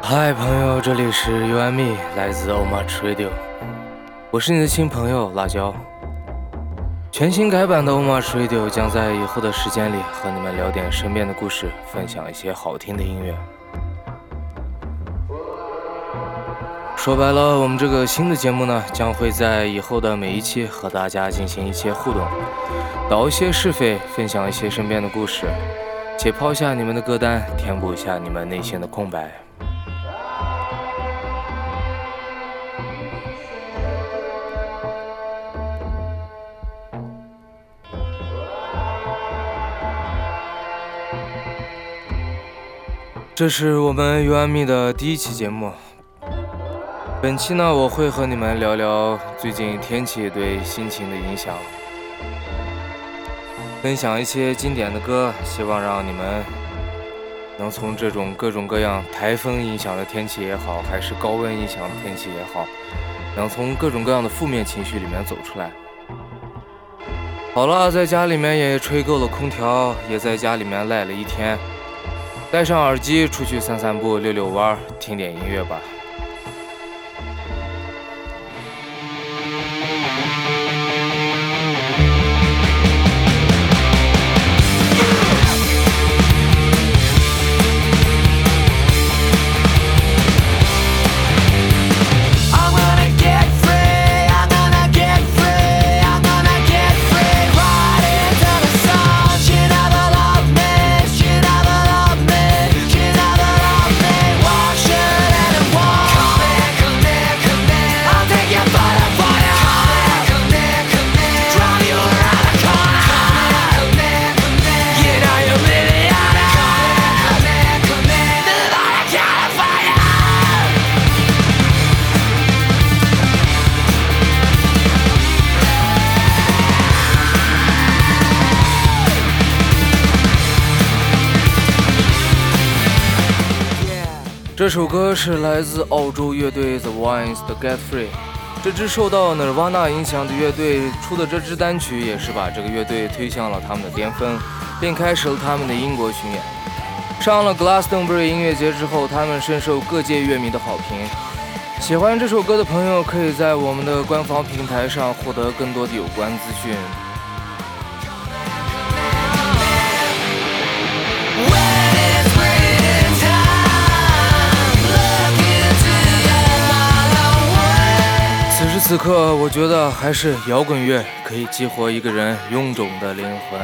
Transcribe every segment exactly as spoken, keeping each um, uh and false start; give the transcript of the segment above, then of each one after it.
嗨，朋友，这里是 You and Me， 来自 Oh Much Radio， 我是你的新朋友辣椒。全新改版的 Oh Much Radio 将在以后的时间里和你们聊点身边的故事，分享一些好听的音乐。说白了，我们这个新的节目呢，将会在以后的每一期和大家进行一些互动，导一些是非，分享一些身边的故事，解剖一下你们的歌单，填补一下你们内心的空白。这是我们 You and Me 的第一期节目。本期呢，我会和你们聊聊最近天气对心情的影响，分享一些经典的歌，希望让你们能从这种各种各样台风影响的天气也好，还是高温影响的天气也好，能从各种各样的负面情绪里面走出来。好了，在家里面也吹够了空调，也在家里面赖了一天，戴上耳机出去散散步，溜溜弯，听点音乐吧。这首歌是来自澳洲乐队 The Wines 的 Get Free， 这支受到 Nirvana 影响的乐队出的这支单曲也是把这个乐队推向了他们的巅峰，并开始了他们的英国巡演。上了 Glastonbury 音乐节之后，他们深受各界乐迷的好评。喜欢这首歌的朋友可以在我们的官方平台上获得更多的有关资讯。此时此刻，我觉得还是摇滚乐可以激活一个人臃肿的灵魂。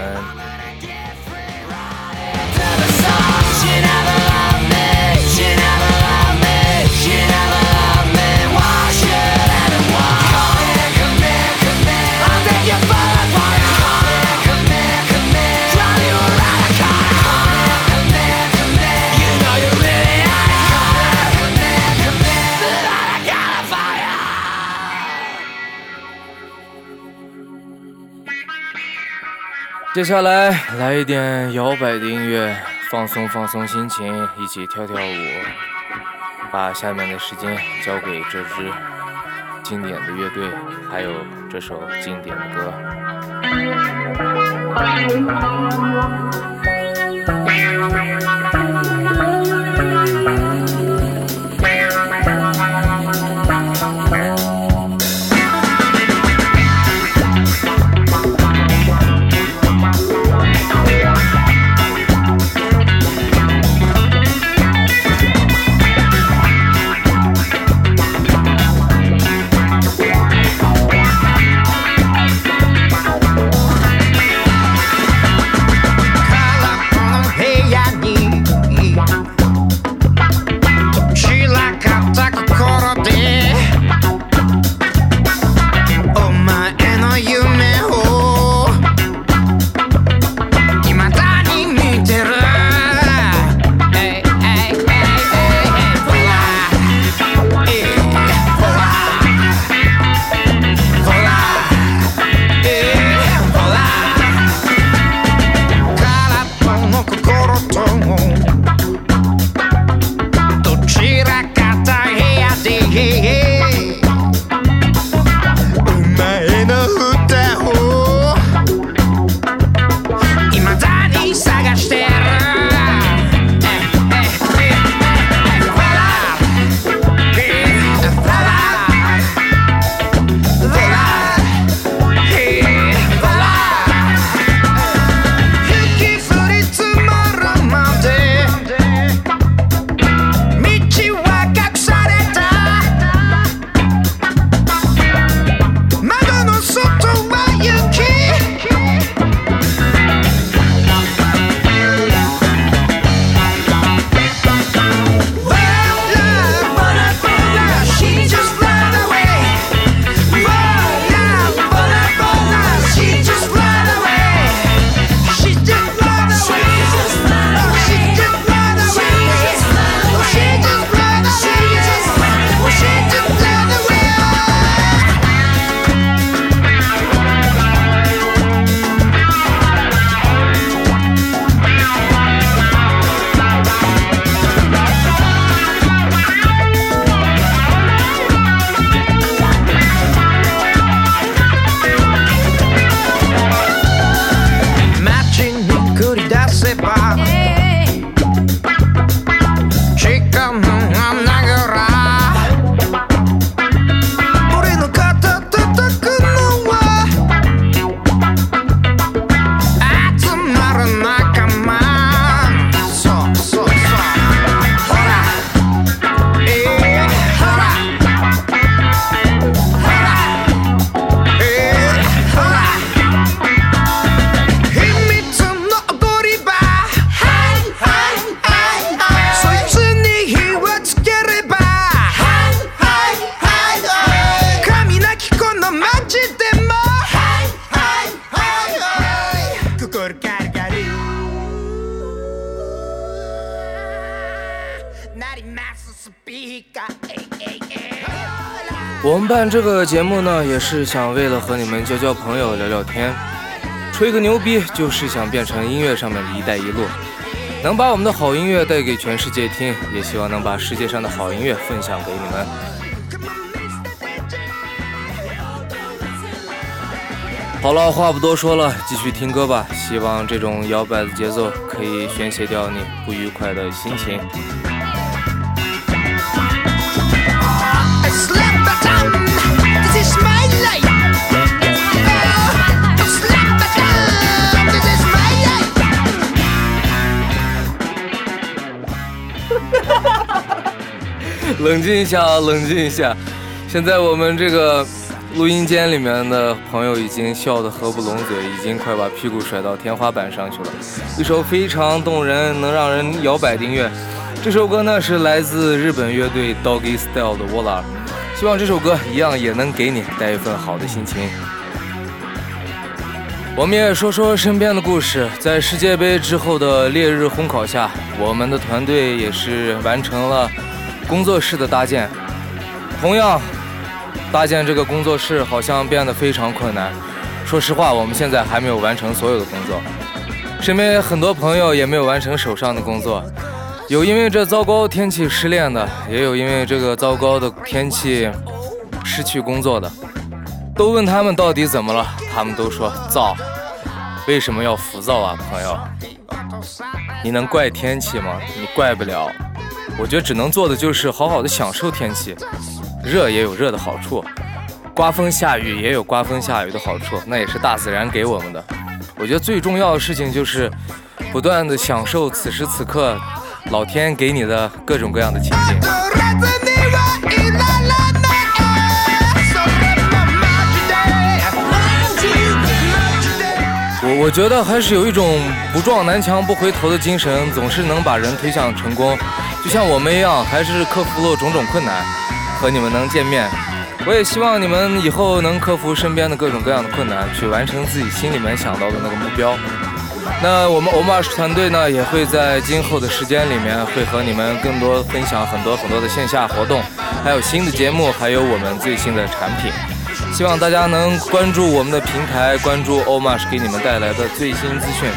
接下来来一点摇摆的音乐，放松放松心情，一起跳跳舞，把下面的时间交给这支经典的乐队，还有这首经典的歌。 我们办这个节目呢，也是想为了和你们交交朋友、聊聊天，吹个牛逼，就是想变成音乐上面的一带一路，能把我们的好音乐带给全世界听，也希望能把世界上的好音乐分享给你们。好了，话不多说了，继续听歌吧。希望这种摇摆的节奏可以宣泄掉你不愉快的心情。冷静一下啊，冷静一下。现在我们这个录音间里面的朋友已经笑得合不拢嘴，已经快把屁股甩到天花板上去了。一首非常动人，能让人摇摆的音乐。这首歌呢是来自日本乐队 Doggy Style 的 Volar， 希望这首歌一样也能给你带一份好的心情。我们也说说身边的故事。在世界杯之后的烈日烘烤下，我们的团队也是完成了工作室的搭建。同样搭建这个工作室好像变得非常困难，说实话我们现在还没有完成所有的工作，身边很多朋友也没有完成手上的工作，有因为这糟糕天气失恋的，也有因为这个糟糕的天气失去工作的。都问他们到底怎么了，他们都说燥。为什么要浮躁啊，朋友？你能怪天气吗？你怪不了。我觉得只能做的就是好好的享受天气，热也有热的好处，刮风下雨也有刮风下雨的好处，那也是大自然给我们的。我觉得最重要的事情就是不断的享受此时此刻老天给你的各种各样的情景。我我觉得还是有一种不撞南墙不回头的精神，总是能把人推向成功。就像我们一样，还是克服了种种困难，和你们能见面。我也希望你们以后能克服身边的各种各样的困难，去完成自己心里面想到的那个目标。那我们 Omarsh 团队呢，也会在今后的时间里面，会和你们更多分享很多很多的线下活动，还有新的节目，还有我们最新的产品。希望大家能关注我们的平台，关注 Omarsh 给你们带来的最新资讯。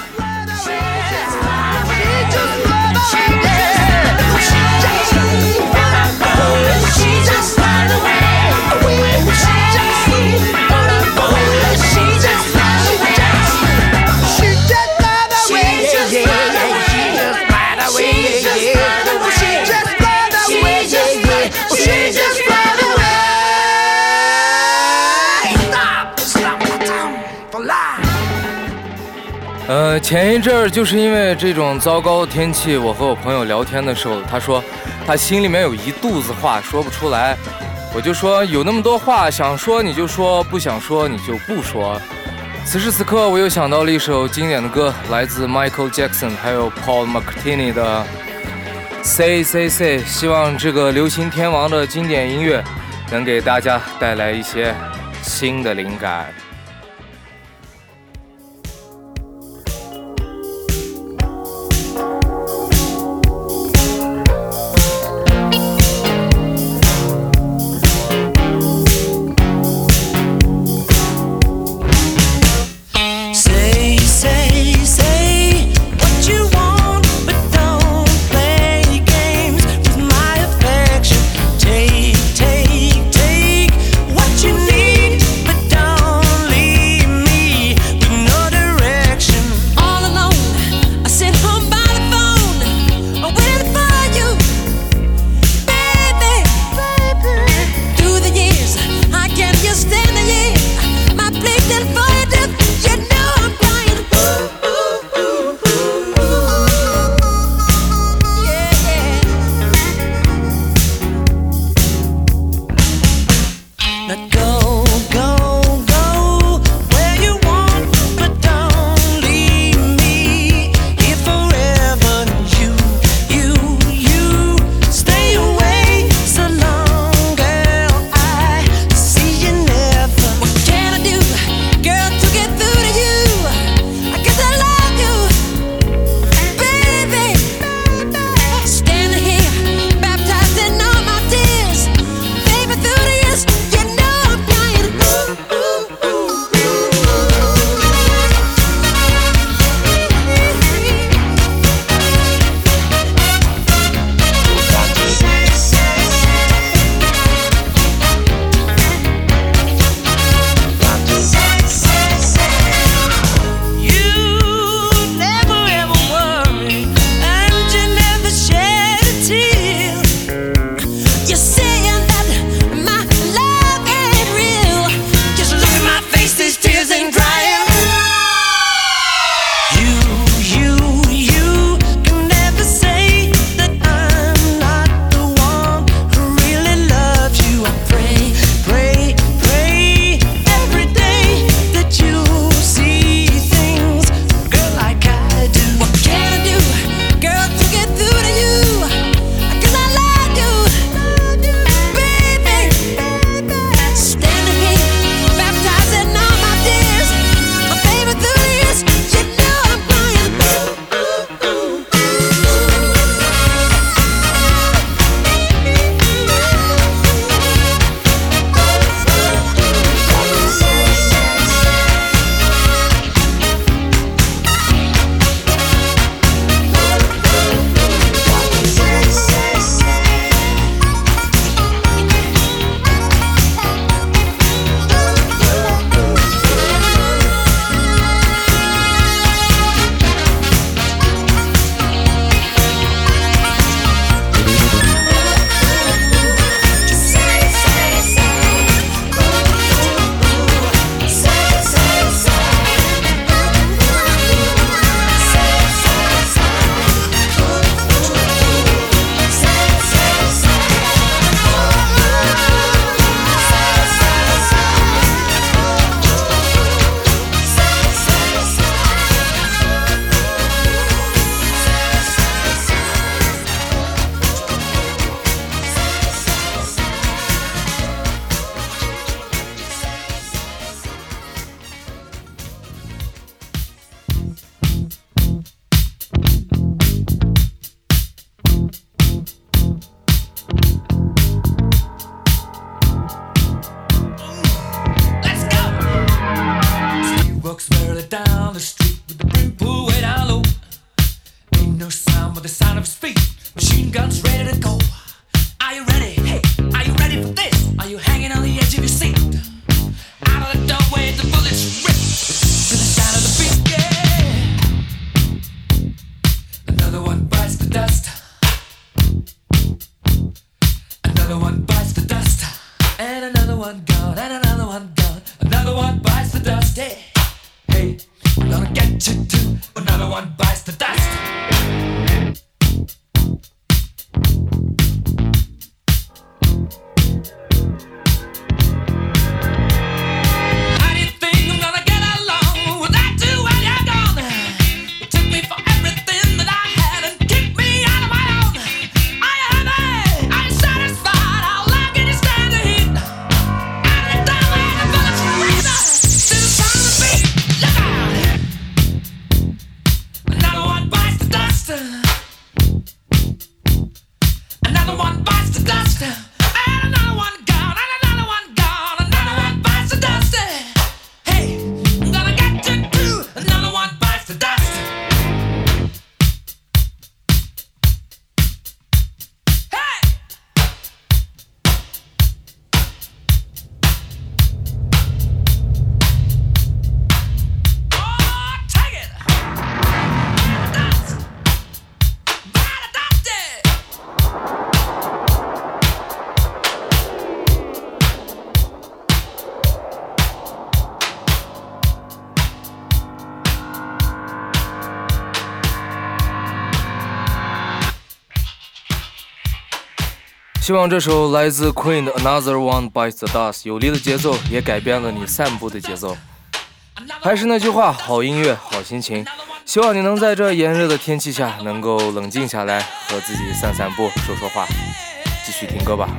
呃，前一阵儿就是因为这种糟糕的天气，我和我朋友聊天的时候，他说他心里面有一肚子话说不出来，我就说有那么多话想说你就说，不想说你就不说。此时此刻我又想到了一首经典的歌，来自 Michael Jackson 还有 Paul McCartney 的 Say Say Say， 希望这个流行天王的经典音乐能给大家带来一些新的灵感。 walks merrily down the street with the brim pulled way down low. Ain't no sound but the sound of his feet. Machine guns ready to go. Are you ready? Hey, are you ready for this? Are you hanging on the edge of your seat? Out of the doorway, the bullets rip to the sound of the beat. Yeah. Another one bites the dust. Another one bites the dust. And another one gone. And another one gone. Another one bites the dust. Hey, hey, I'm gonna get you too. Another one bites the dust. 希望这首来自 Queen 的 Another One Bites the Dust 有力的节奏也改变了你散步的节奏。还是那句话，好音乐好心情，希望你能在这炎热的天气下能够冷静下来，和自己散散步说说话。继续听歌吧。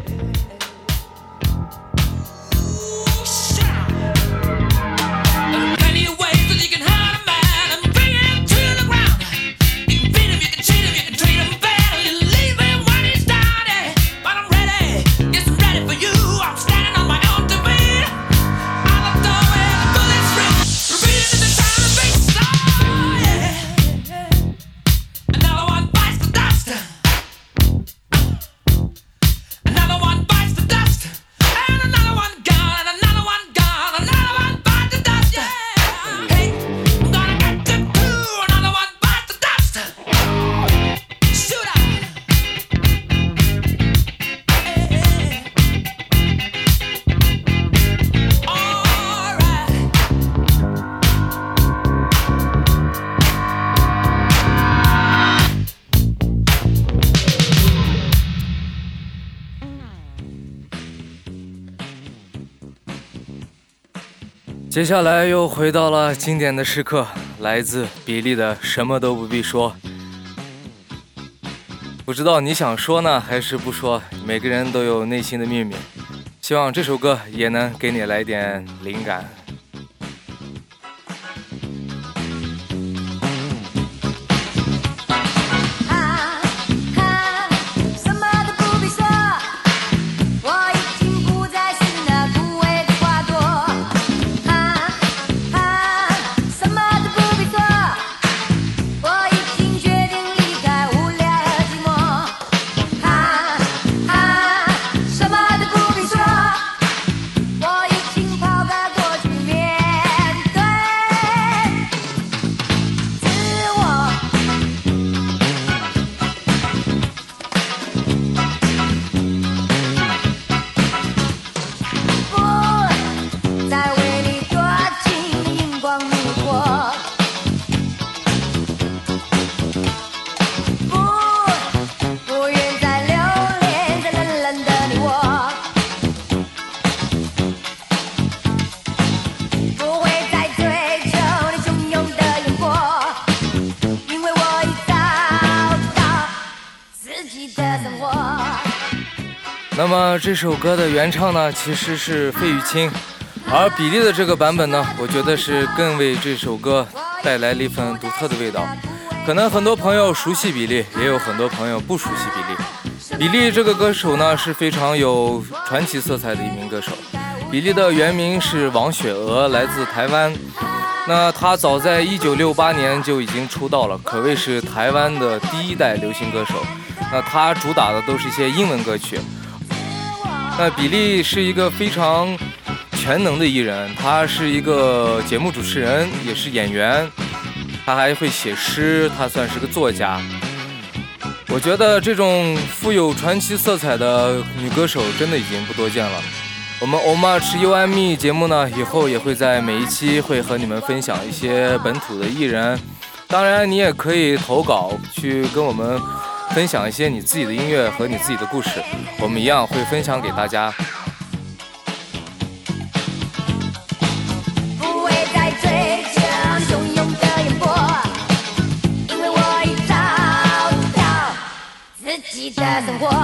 接下来又回到了经典的时刻，来自比利的什么都不必说。不知道你想说呢还是不说，每个人都有内心的秘密，希望这首歌也能给你来点灵感。那么这首歌的原唱呢，其实是费玉清，而比利的这个版本呢，我觉得是更为这首歌带来了一份独特的味道。可能很多朋友熟悉比利，也有很多朋友不熟悉比利。比利这个歌手呢，是非常有传奇色彩的一名歌手。比利的原名是王雪娥，来自台湾。 那他早在一九六八年就已经出道了，可谓是台湾的第一代流行歌手。那他主打的都是一些英文歌曲。那比利是一个非常全能的艺人，他是一个节目主持人，也是演员，他还会写诗，他算是个作家。我觉得这种富有传奇色彩的女歌手真的已经不多见了。我们 Oh Much You and Me 节目呢，以后也会在每一期会和你们分享一些本土的艺人，当然你也可以投稿去跟我们分享一些你自己的音乐和你自己的故事，我们一样会分享给大家。 不会再追求汹涌的烟波，因为我已找到自己的生活。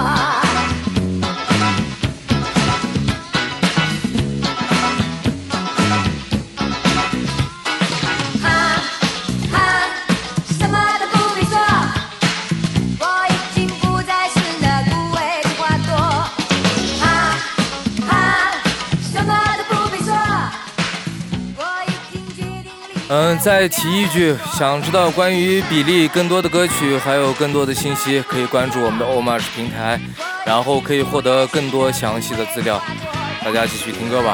嗯，再提一句，想知道关于比利更多的歌曲，还有更多的信息，可以关注我们的 Oh Much 平台，然后可以获得更多详细的资料。大家继续听歌吧。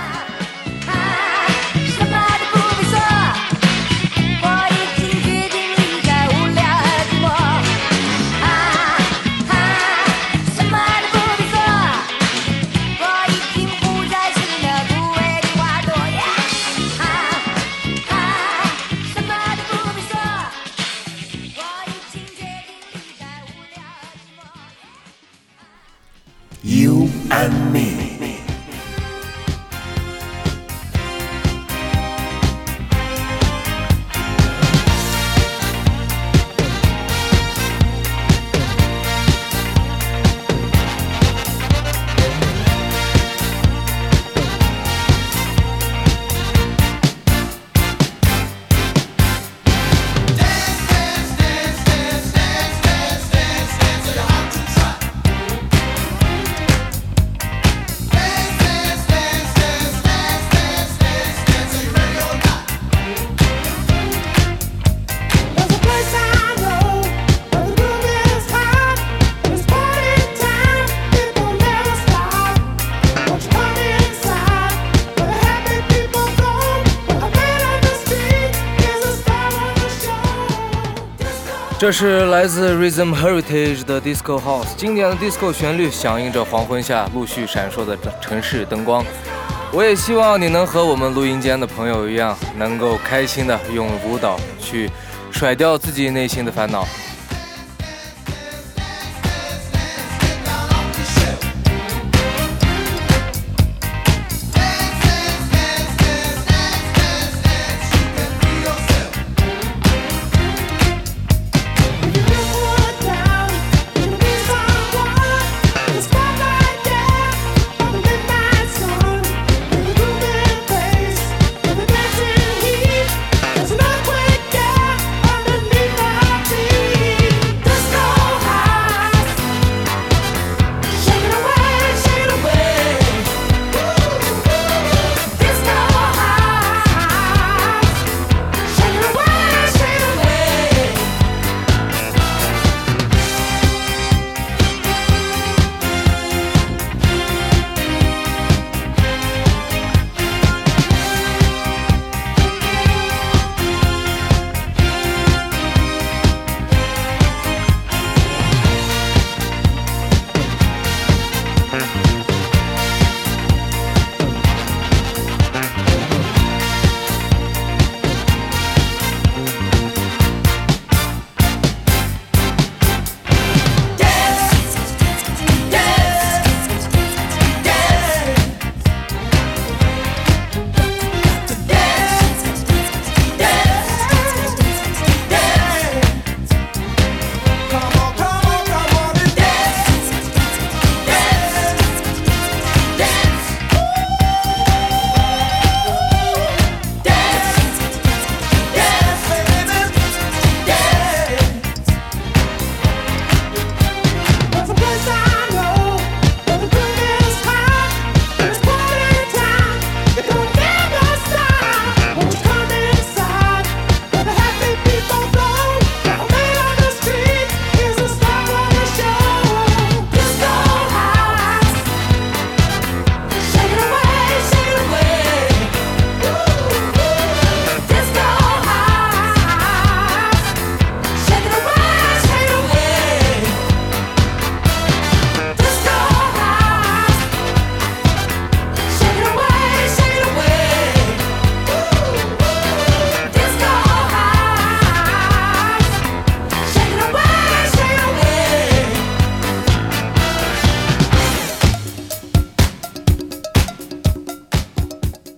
You and me. 这是来自 Rhythm Heritage 的 Disco House， 经典的 Disco 旋律响应着黄昏下陆续闪烁的城市灯光。我也希望你能和我们录音间的朋友一样，能够开心的用舞蹈去甩掉自己内心的烦恼。 There's an earthquake, yeah, underneath my feet.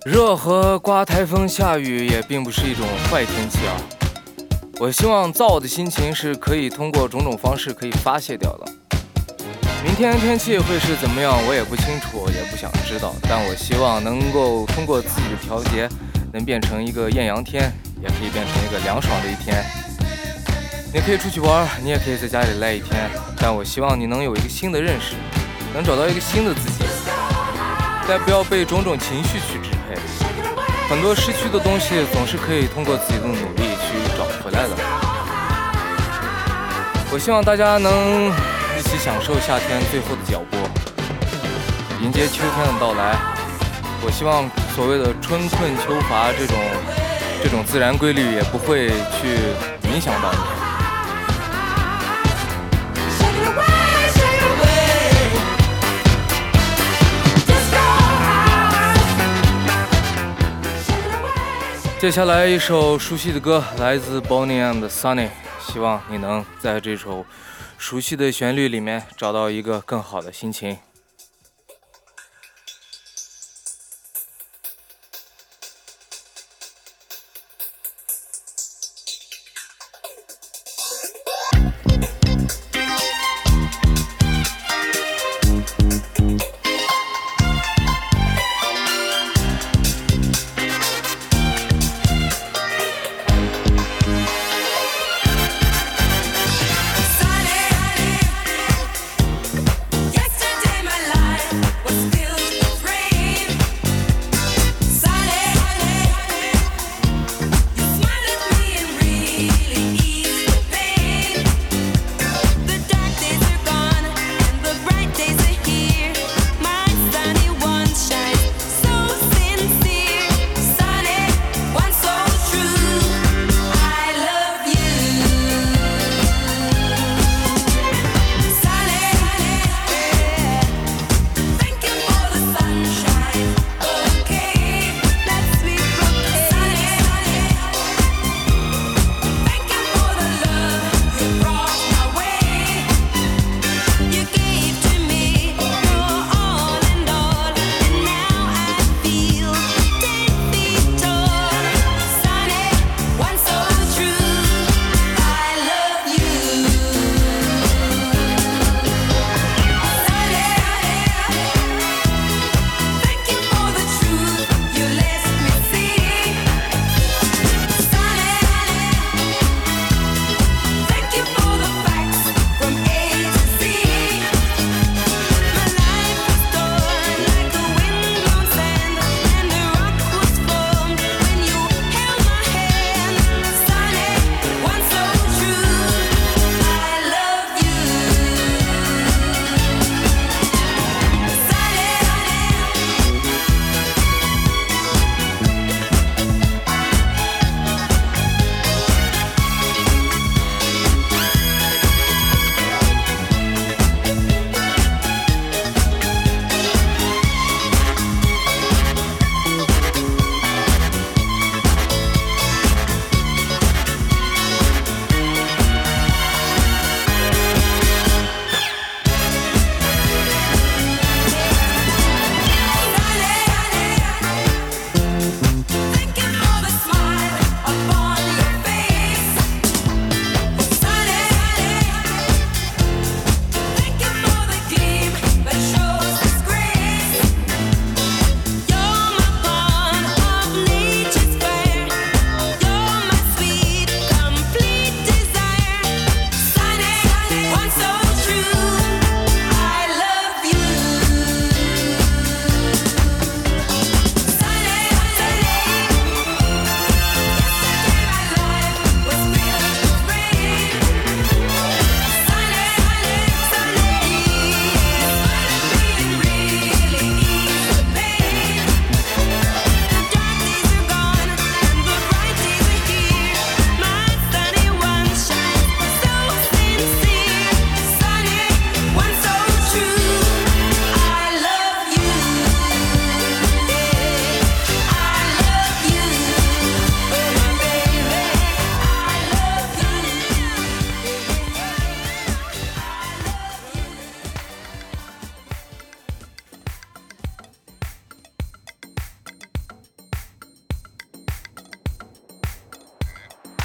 热和刮台风下雨也并不是一种坏天气啊。我希望燥的心情是可以通过种种方式可以发泄掉的。明天天气会是怎么样，我也不清楚，也不想知道。但我希望能够通过自己的调节，能变成一个艳阳天，也可以变成一个凉爽的一天。你可以出去玩，你也可以在家里赖一天，但我希望你能有一个新的认识，能找到一个新的自己，但不要被种种情绪去支配。很多失去的东西总是可以通过自己的努力去找回来的。我希望大家能一起享受夏天最后的脚步，迎接秋天的到来。我希望所谓的春困秋乏这种这种自然规律也不会去影响到你。接下来一首熟悉的歌，来自 Bonnie and Sunny， 希望你能在这首熟悉的旋律里面找到一个更好的心情。 Yesterday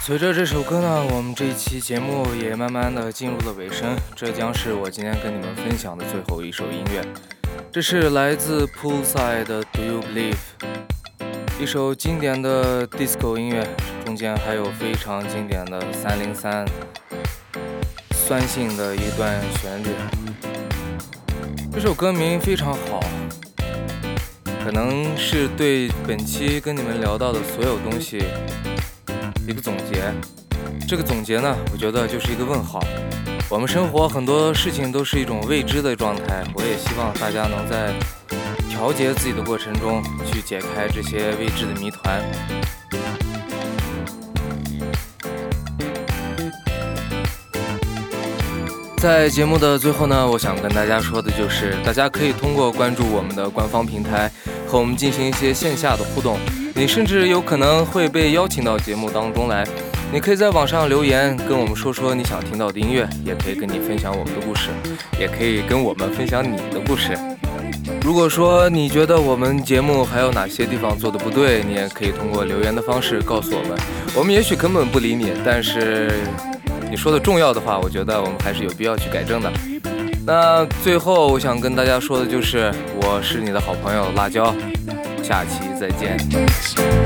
随着这首歌呢，我们这一期节目也慢慢的进入了尾声，这将是我今天跟你们分享的最后一首音乐，这是来自 Poolside 的 Do You Believe， 一首经典的 disco 音乐，中间还有非常经典的三零三酸性的一段旋律。这首歌名非常好，可能是对本期跟你们聊到的所有东西一个总结。这个总结呢，我觉得就是一个问号。我们生活很多事情都是一种未知的状态，我也希望大家能在调节自己的过程中去解开这些未知的谜团。在节目的最后呢，我想跟大家说的就是，大家可以通过关注我们的官方平台和我们进行一些线下的互动，你甚至有可能会被邀请到节目当中来。你可以在网上留言跟我们说说你想听到的音乐，也可以跟你分享我们的故事，也可以跟我们分享你的故事。如果说你觉得我们节目还有哪些地方做的不对，你也可以通过留言的方式告诉我们，我们也许根本不理你，但是你说的重要的话，我觉得我们还是有必要去改正的。那最后我想跟大家说的就是，我是你的好朋友辣椒，下期再见。